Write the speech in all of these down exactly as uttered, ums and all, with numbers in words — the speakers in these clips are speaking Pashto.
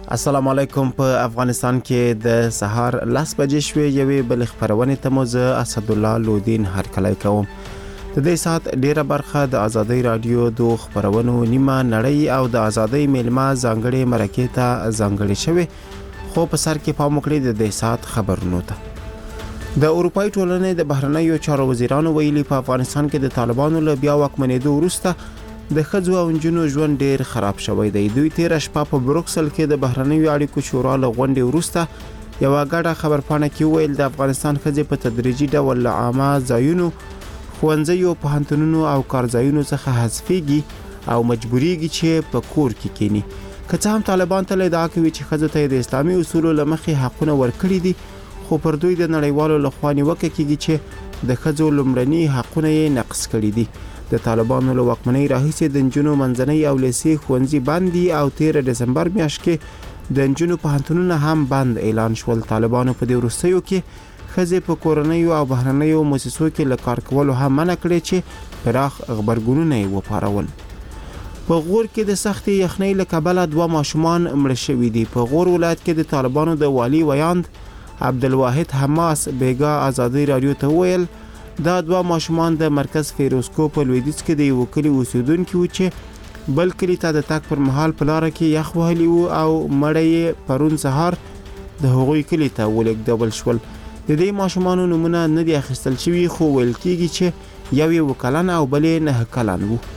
السلام علیکم. په افغانستان کې د سهار لس بجې شوې یوې بل خبرونه ته مو زه اسد الله لودین هرکلی کوم. د دې سات ډیره برخه د ازادي رادیو د خبرونو نیمه نړۍ او د ازادي میلمه ځانګړي مرکه ته ځانګړي شوی، خو په سر کې پام وکړئ د دې سات خبرونو ته. د اروپای ټولنې د بهرنیو چارو وزیرانو ویلي په افغانستان کې د طالبانو له بیا واکمنېدو وروسته د ښځو او نجونو ژوند ډیر خراب شوی دی. دوی تیر شپه په بروکسل کې د بهرنیو اړیکو شورا له غونډې وروسته یو غاډه خبرپاڼه کې ویل د افغانستان ښځې په تدریجي ډول له عامه ځایونو، ښوونځیو، پوهنتونونو او کارځایونو څخه حذفېږي او مجبورېږي چې په کور کې کینی. که څه هم طالبان ته ادعا کوي چې ښځو ته د اسلامي اصولو له مخې حقونه ورکړي دي، خو پر دوی د نړیوالو لخوا نیوکه کېږي چې د ښځو لومړني حقونه یې نقض کړي دي. د طالبانو له واکمنۍ راهیسې د نجونو منځنۍ او لیسې ښوونځي بند دي او تیر دسمبر میاشت کې د نجونو پوهنتونونه هم بند اعلان شول. طالبانو په دې وروستیو کې ښځې په کورنیو او بهرنیو مؤسسو کې له کار کولو هم منع کړې چې پراخ غبرګونونه یې وپارول. په غور کې د سختې یخنۍ له کبله دوه ماشومان مړه شوي دي. په غور ولایت کې د طالبانو د والي ویاند عبدالواحد حماس بیګا ازادي رادیو ته ویل دا دوه ماشومان د مرکز فیروزکو په لویدیځ کې د یو کلی اوسیدونکي وو چې بل کلی ته د تګ پر مهال په لاره کې یخ وهلی وو او مړه یې پرون سهار د هغوی کلی ته ولېږدول شول. د دې ماشومانو نومونه نه دي اخیستل شوي، خو ویل کېږي چې یو یې اووه کلن او بل یې نهه کلن وو.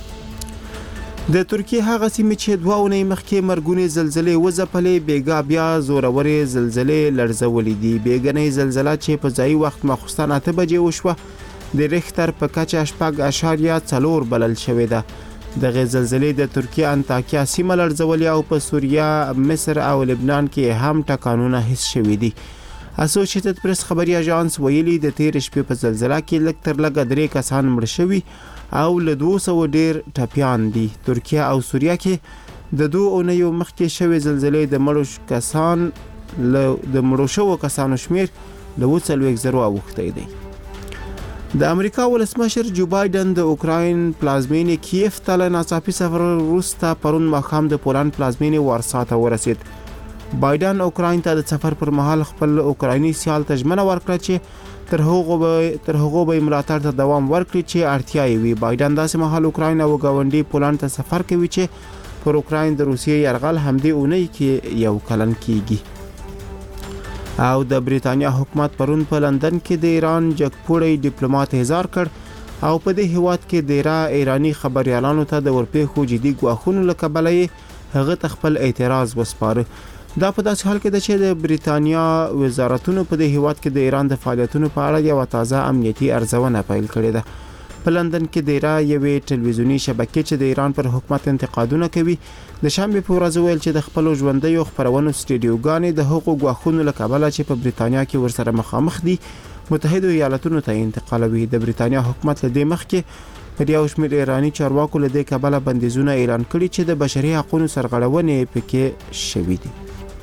د ترکیه هغه سیمې چې دوه اونۍ مخکې مرګونې زلزلې وځپلې بیګا بیا زورورې زلزلې لړزولې دي. بیګنۍ زلزله چې په ځایي وخت ماخوستن اته بجې وشوه د ریختر په کچه شپږ اشاریه څلور بلل شوې ده. دغه زلزلې د ترکیه انطاکیا سیمه لړزولې او په سوریه، مصر او لبنان کې هم ټکانونه حس شوي دي. اسوسییټډ پریس خبري اژانس ویلي د تیر شپې په زلزلہ کې لږ تر لږه درې کسان مړ شوي او له دوه سوه ډیر ټپیان دي. ترکیه او سوریه کې د دوه اونیو مخکې شوې زلزلې د مړو کسان له د مړو شوو کسانو شمیر له اووه څلوېښت زرو اوښتی دی. د امریکا ولسمشر جو بایدن د اوکراین پلازمینې کیف ته له ناڅاپي سفر وروسته پرون ماښام د پولند پلازمینې وارسا ته ورسید. بایدن اوکراین ته د سفر پر مهال خپل اوکرایني سیال ته ژمنه ورکړه چې تر هغه به تر هغه به ملاتړ ته دوام ورکړي چې اړتیا یې وي. بایدن داسې مهال اوکراین او ګاونډي پولند ته سفر کوي چې پر اوکراین د روسیې یرغل همدې اونۍ کې یو کلن کیږي. او د بریتانیا حکومت پرون په لندن کې د ایران جګپوړی ډیپلوماټ احضار کړ او په دې هیواد کې ډیره ایرانی خبريالانو ته د ورپېښو جدي ګواښونو له کبله هغه خپل اعتراض وسپاره. دا په داسې حال کې ده چې د بریتانیا وزارتونو په دې هیواد کې د ایران د فعالیتونو په اړه یو تازه امنیتي ارزونه پیل کړې ده. په لندن کې د ایران یوې ټلویزیونی شبکې چې د ایران پر حکومت انتقادونه کوي د شنبې په ورځ ویل چې د خپل ژوندیو خبرونو سټډیوګانې د حقوقو غواخونو له کبله چې په بریتانیا کې ورسره مخامخ دي متحده ایالاتونو ته انتقالوي. د بریتانیا حکومت له دې مخکې پر یو شمېر ایرانی چارواکو له دې کبله بندیزونه اعلان کړي چې د بشري حقوقو سرغړونې پکې شوي دي.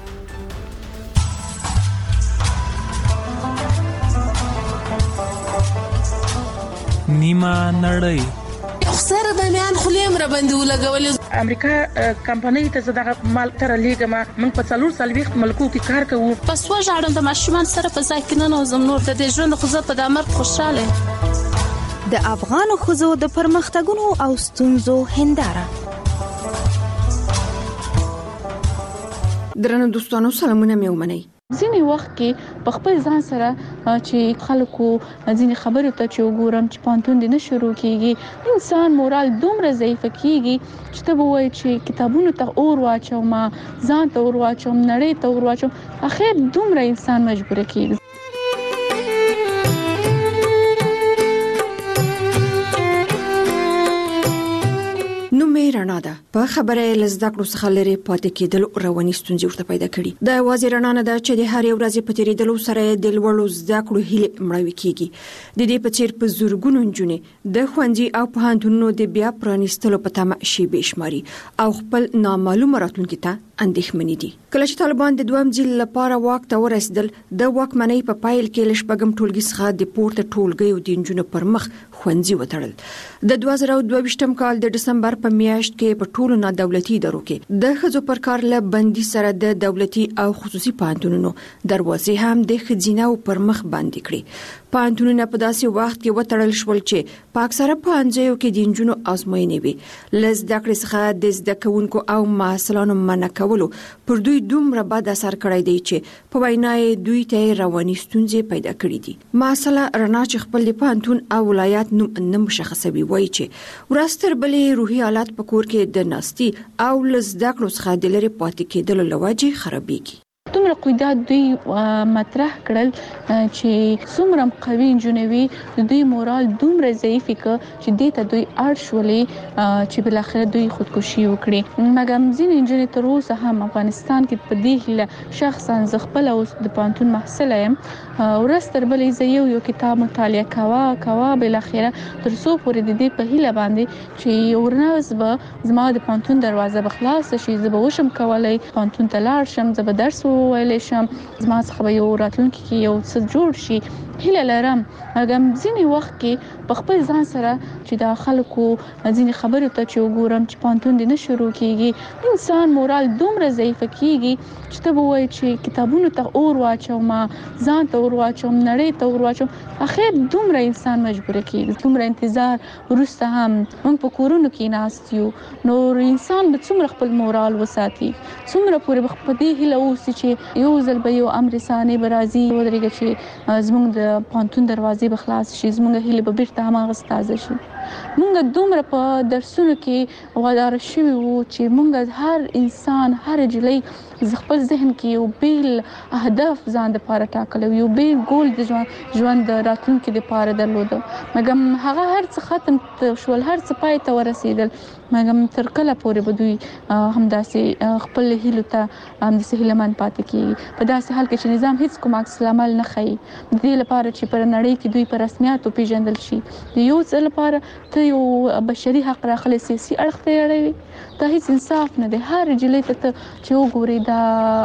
نیمه نړۍ خسر د میان خلیم را باندې ولګولې. امریکا کمپنۍ ته زداغه مال تر لیګما من په څلور سلويخت ملکو کې کار کوو. پس وژاړم د ماشومان سره په ځای کې نه نوزم نور د دې ژوند خو زه په دامر خوشاله. د افغان خزو د پرمختګونو او ستونزو هنداره. درنو دوستانو سلامونه مې ومنئ. ځینې وخت کې په خپل ځان سره چې خلکو ځینې خبرې ته چې وګورم چې پانتون دې نه شروع کیږي انسان مورال دومره ضعیف کیږي چې ته وایي چې کتابونو ته اور واچوم، ځان ته اور واچوم، نړۍ ته اور واچوم، اخر دومره انسان مجبور کیږي. نو مې رڼا ده په خبره لزده کړو څخه لري پاتې کېدل رواني ستونزې ورته پیدا کړي. د وازی رڼا نه ده چې د هر یو ورځې په تیریدلو سره د لوړو زده کړو هیله مړوي کیږي. د دې په څیر په زورګونو نجونې د خوندي او پوهنتونونو د بیا پرانیستلو په تمه شي بشماري او خپل نامعلومه راتلونکي ته اندېښمنې دي. کله چې طالبان د دویم ځل لپاره واک ته ورسېدل، د واکمنۍ په پایل کې له شپږم ټولګي څخه د پورته ټولګیو د نجونو پر مخ ښوونځي وتړل. د دوه زره دوه ویشتم کال د ډسمبر په میاشت کې په ټولو نادولتي ادارو کې د ښځو پر کار له بندي سره د دولتي او خصوصي پوهنتونونو دروازې هم د ښځیناو پر مخ بندي کړې. پوهنتونونه په داسې وخت کې وتړل شول چې په اکثره پوهنځیو کې د نجونو ازموینې وي. له زده کړې څخه د زده کوونکو او محصلانو منع کولو پر دوی دومره بد اثر کړی دی چې په وینا یې دوی ته رواني ستونزې پیدا کړې دي. محصله رڼا چې خپل د پوهنتون او ولایت نوم نه مشخصوي وایي چې ورځ تر بلې روحي حالت په کور کې د ناستي او له زده کړو څخه د لرې پاتې کېدلو له وجې خرابېږي. دومره قیودات دوی مطرح کړل چې څومره قوي انجنوي د دوی مورال دومره ضعیف ک چې دې ته دوی اړ شولې چې بل اخر دوی خودکشي وکړي. مګر ځینې انجنیر تر اوسه هم افغانستان کې په دې هله شخصا ز خپل اوس د پانتون محصل یم ورځ تر بلې زه یو یو کتاب مطالعه کوا کوا بل اخر تر څو پورې د دې په هله باندې چې ورناز به زما د پانتون دروازه بخلاص شي، زه به وشم کولای پانتون ته لاړ شم، زه به درس ویلې شم، زما څخه یو راتلونکي کې یو څه جوړ شي. هیله لرم هغه ځینې وخت کې په خپل ځان سره چې د خلکو ځینې خبرو ته چې وګورم چې پانتون دې نه شروع کیږي، انسان مورال دومره ضعیف کیږي چې ته وایي چې کتابونو ته اور واچوم، ځان ته اور واچوم، نړۍ ته اور واچوم. اخر دومره انسان مجبور کیږي، دومره انتظار وروسته هم موږ په کورونو کې ناست یو. نو انسان به څومره خپل مورال وساتي، څومره پورې په دې هیله اوسي چې یو ځل به یو امر ثاني برازي ودرېږي چې زموږ د پانتون دروازې به خلاص شي، زموږ هیله به بیرته هماغه تازه شي. موږ دومره په درسونو کې وادار شوي وو چې موږ هر انسان هر جلۍ خپل ذهن کې یو بیل اهداف ځان لپاره ټاکل، یو بیل ګول د ژوند د راتلونکي لپاره درلوده. مګر هغه هر څه ختم شول، هر څه پای ته ورسېدل. مګر تر کله پورې به دوی همداسې خپل هیلو ته همداسې هیلهمن پاتې کیږي په داسې حال کې چې نظام هیڅ کوم عکس العمل نه ښیي د دې لپاره چې پر نړۍ کې دوی په رسمیاتو پیژندل شي. د یو څه لپاره ته یو بشري حق راخلي سیاسي اړخ ته اړوي، دا هیڅ انصاف نه دی. هر جلۍ ته چې وګوري دا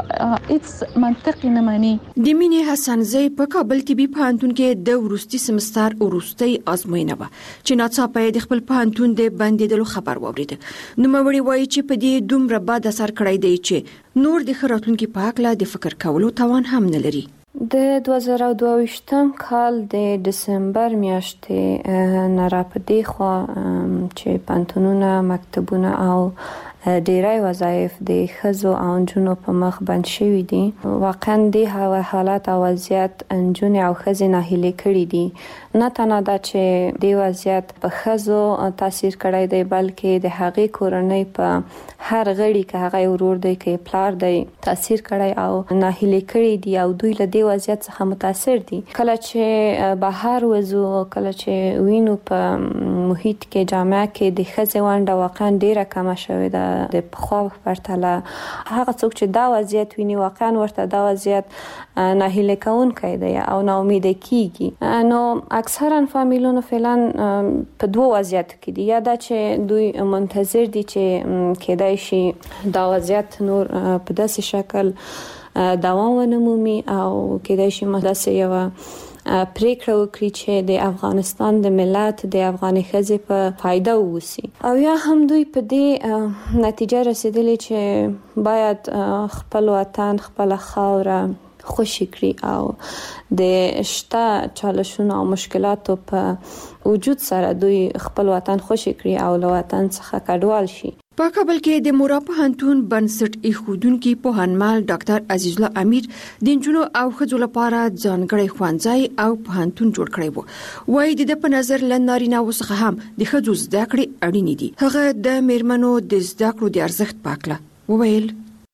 هیڅ منطق نه مانی. د مینې حسنزۍ په کابل طبي پوهنتون کې د وروستي سمستر وروستۍ ازموینه وه چې ناڅاپه د خپل پوهنتون د بندېدلو خبر واورېد. نوموړې وایي چې په دې دومره بد اثر کړی دی چې نور د ښه راتلونکي په هکله د فکر کولو توان هم نه لري. د دوه زره دوه ویشتم کال د ډسمبر میاشتې نه را په دې خوا چې پوهنتونونه، مکتبونه او ډیری وظایف د ښځو او نجونو په مخ بند شوي دي. واقعا د حالات او وضعیت نجونې او ښځې ناهیلې کړي دي. نه تنها دا چې د وضعیت په ښځو تاثیر کړی دی، بلکې د هغې کورنۍ په هر غړي کې هغه ورور دی کې پلار دی تاثیر کړی او ناهیلې کړي دي او دوی له دې وضعیت څخه متاثر دي. کله چې بهر وځو، کله چې وینو په محیط کې جامعه کې د ښځې ونډه واقعا ډیره کمه شوې ده د پخوا په پرتله. هغه څوک چې دا وضعیت ویني واقعا ورته دا وضعیت ناهیلې کوونکی دی او ناامیده کیږي. نو اکثرا فامیلونو فعلا په دوه وضعیتو کې دي، یا دا چې دوی منتظر دي چې کېدای شي دا وضعیت نور په داسې شکل دوام ونه مومي او کېدای شي داسې یوه پریکړه وکړي چې د افغانستان د ملت د افغاني ښځې په فایده ووسی، او یا هم دوی په دې نتیجه رسیدلی چې باید خپل وطن، خپل خاوره خوشي کړي او د شته چالشونو او مشکلاتو په وجود سره دوی خپل وطن خوشي کړي او له وطن څخه کډوال شي. په کابل کې د مورا پوهنتون بنسټ ایښودونکي پوهنمل ډاکټر عزیز الله امیر د نجونو او ښځو لپاره ځانګړی ښوونځی او پوهنتون جوړ کړی وو. وایي د په نظر له نارینه‌وو څخه هم د ښځو زده کړې اړینې دي. هغه د میرمنو د زده کړو د ارزښت په اړه وویل.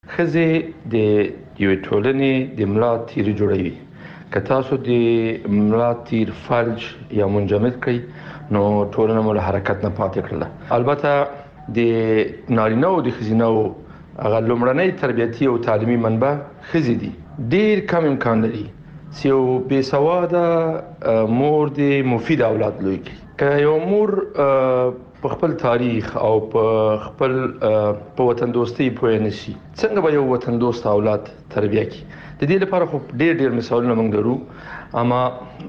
ښځې د یوې ټولنې د ملا تیر جوړوي. که تاسو د ملا تیر فلج یا منجمد کړئ نو ټولنه مو له حرکت نه پاتې کړله. البته د نارینه او د ښځینه هغه لومړنۍ تربیتي او تعلیمي منبع ښځې دي. ډیر کم امکان لري چې یو بې سواده مور د مفید اولاد لوی کړي. که یو مور په خپل تاریخ او په خپل په وطن دوستي پوه نشي څنګه به یو وطن دوست اولاد تربیه کی. د دې لپاره خو ډېر ډېر مثالونه موږ لرو، اما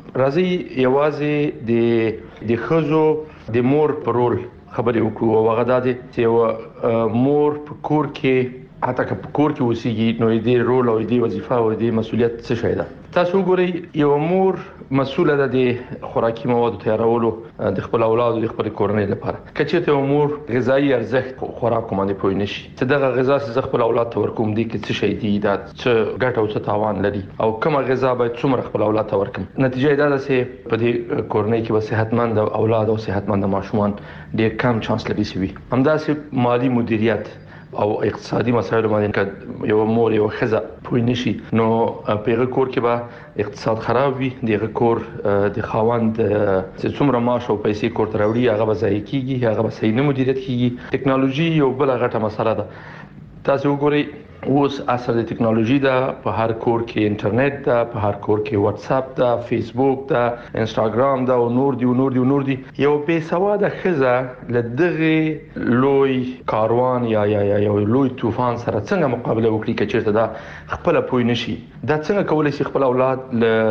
راځي یوازې د د ښځو د مور په رول خبرې وکړو او هغه دا دی چې یو مور په کور کې حتی که په کور کې اوسېږي نو دې رول او دې وظیفه او دې مسؤلیت څه شی ده. تاسو وګورئ یو مور مسؤله ده د خوراکي موادو تیارولو د خپل اولاد او د خپل کورنۍ لپاره. که چېرته یو مور غذایي ارزښت خوراک باندې پوه نشي چې دغه غذا چې زه خپل اولاد ته ورکوم دې کې څه شی دي، دا څه ګټه او څه تاوان لري او کومه غذا باید څومره خپل اولاد ته ورکوم، نتیجه دا ده چې په دې کورنۍ کې به صحتمند اولاد او صحتمند ماشومان ډېر کم چانس لري شي. همداسې مالی مدیریت او اقتصادي مسایل باندې که یو مور یو ښځه پوه نشي نو په هغه کور کې به اقتصاد خراب وي، د هغه کور د خاوند چې څومره معاش او پیسې کور ته راوړي هغه به ضایع کیږي، هغه به صحیح نه مدیریت کیږي. ټکنالوژي یو بل غټه مسله ده. تاسو وګورئ اوس اثر د ټکنالوژي ده، په هر کور کې انټرنیټ ده، په هر کور کې واتس اپ ده، فیسبوک ده، انستګرام ده او نور دی او نور دی او نور دی. یو بې سواده ښځه له دغه لوی کاروان یا یا یا یو لوی طوفان سره څنګه مقابله وکړي که چېرته دا خپل پوه نشي؟ دا څنګه کولی شي خپل اولاد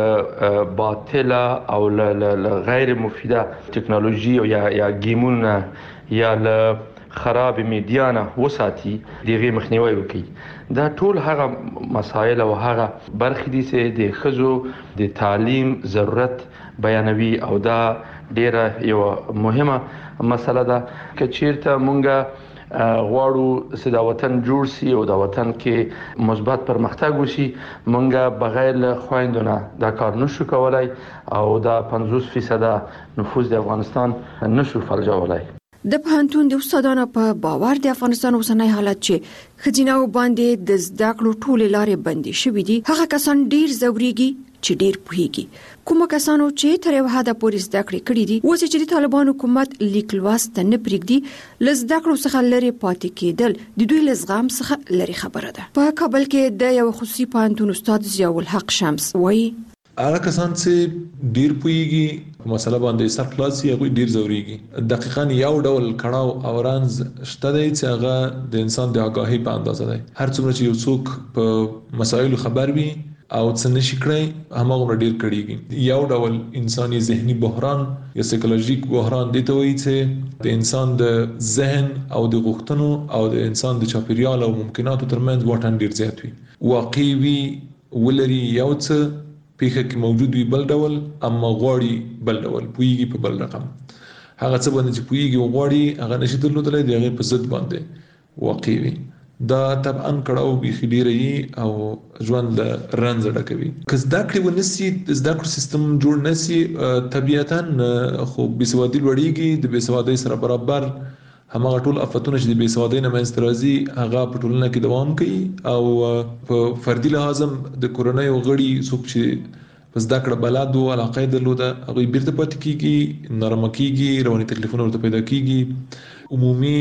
له باطله او له غیر مفیده ټکنالوژي او یا یا گیمونه یا له خراب میډیا نه وساتي، دغه مخنیوي وکړي. دا ټول هغه مسایل او هغه برخې دي چې د ښځو د تعلیم ضرورت بیانوي او دا ډیره یو مهمه مسله ده. که چیرته مونږه غواړو چې دا وطن جوړ شي او دا وطن کې مثبت پرمختګ وشي، مونږه بغیر له خويندو نه دا کار نشو کولای او دا پنځوس فیصد نفوذ د افغانستان نشو فلجولای. د پوهنتون د استادانو په باور د افغانستان اوسنی حالت چې خځیناو باندې د زده کړو ټولې لارې بندي شوې دي، هغه کسان ډیر زوريږي چې ډیر پوهیږي. کومه کسانو چې تر یو حد پورې زده کړې کړې دي اوس چې د طالبان حکومت لیک لوست نه پرېږدي، له زده کړو څخه لري پاتې کېدل د دوی له زغم څخه لري خبره ده. په کابل کې د یو خصوصي پوهنتون استاد ضیاء الحق شمس وایي هغه کسان چې ډیر پوهیږي په مسله باندې سر خلاصي هغه ډیر زوريږي. دقیقاً یو ډول کړهو او رانز شته دی چې هغه د انسان د آگاهی په اندازه دی. هر څومره چې یو څوک په مسایلو خبر وي او څه نشي کړی هماغه ډیر کړيږي. یو ډول انساني ذهني بحران یا سایکولوژیک بحران دی ته وایي چې د انسان د ذهن او د غوښتنو او د انسان د چاپیریال او ممکناتو ترمنځ واټن ډیر زیات وي. واقعي وي ولري یو څه پیخه کې موجود وي بل ډول، اما غواړي بل ډول، پویږي په بل رقم. هغه څه باندې چې پویږي او غواړي هغه نشي درلودلای دی، هغه په ضد باندې واقع وي. دا طبعا کړهو به خډيري او ژوند له رنځ ډکوي. که زده کړې ونسي، زده کړو سیستم جوړ نسي، طبيعتاً خو بېسوادي لوړیږي. د بېسوادۍ سره برابر هماغه ټول افتونه چې د بېسوادۍ نه منځته راځي هغه په ټولنه کې دوام کوي او په فردي لحاظ د کورنۍ غړي څوک چې په زده کړه بلد او علاقه درلوده هغه بیرته پاتې کیږي، نرمه کیږي، رواني تکلیفونه ورته پیدا کیږي، عمومي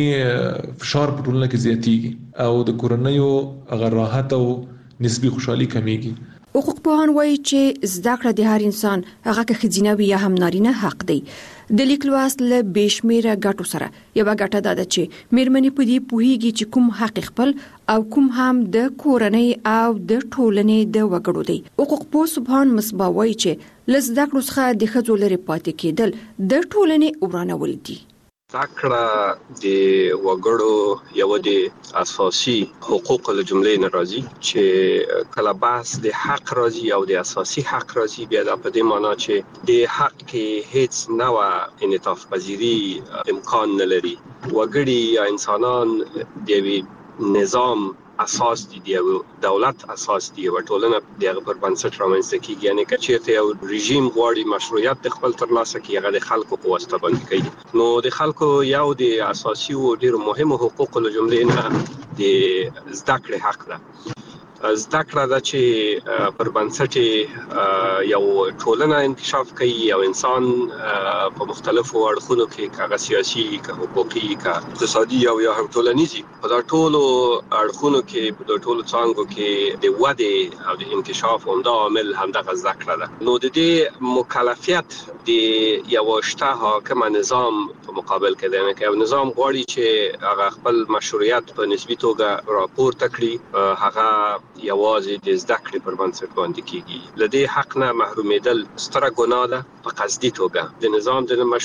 فشار په ټولنه کې زیاتیږي او د کورنۍ هغه راحت او نسبی خوشحالي کمیږي. حقوق پوهان وایي چې زده کړه د هر انسان هغه که ښځینه وي یا هم نارینه حق دی. د لیک لوست له بشمیره ګټو سره یو ګټه ده چې میرمنې په دې پوهیږي چې کوم حق خپل او کوم هم د کورنۍ او د ټولنې د وګړو دی. حقوق پوه سبحان مصباح وایي چې له زده کړو څخه د ښځو لري پاتې کېدل د ټولنې ورانول دي. زکړه د وګړو یو د اساسي حقوق له جملې نه راځي چې کله بحث د حق راځي او د اساسي حق راځي بیا د په دې معنی چې د حق کې هیڅ نوع انعطاف پذیری امکان نه لري. وګړي یا انسانان د نظام اساس دي، د دولت اساس دي، او ټولنه دغه پر بنسټ رامنځته کیږي. یعنی که چیرته یو رژیم غواړي مشروعیت د خپل ترلاسه کړي هغه د خلکو په واسطه باندې کوي. نو د خلکو یو د اساسي او ډیر مهمو حقوقو له جملې نه د زده کړې حق ده. زده کړه ده چې پر بنسټ یو ټولنه انکشاف کوي او انسان په مختلفو اړخونو کې کاغه سیاسي، کا حقوقي، کا اقتصادي او یا هم ټولنیزي په دا ټولو اړخونو کې په دا ټولو څانګو کې د ودې او د انکشاف همدا عامل همدغه زده کړه ده. نو د دې مکلفیت د یو شته حاکم نظام په مقابل کې دی، نه یو نظام غواړي چې هغه خپل مشروعیت په نسبی توګه راپورته کړي، هغه یوازې د زده کړې پر بنسټ باندې کیږي. لدې حق نه محرومیدل ستره ګناه ده په قصدي توګه. د نظام د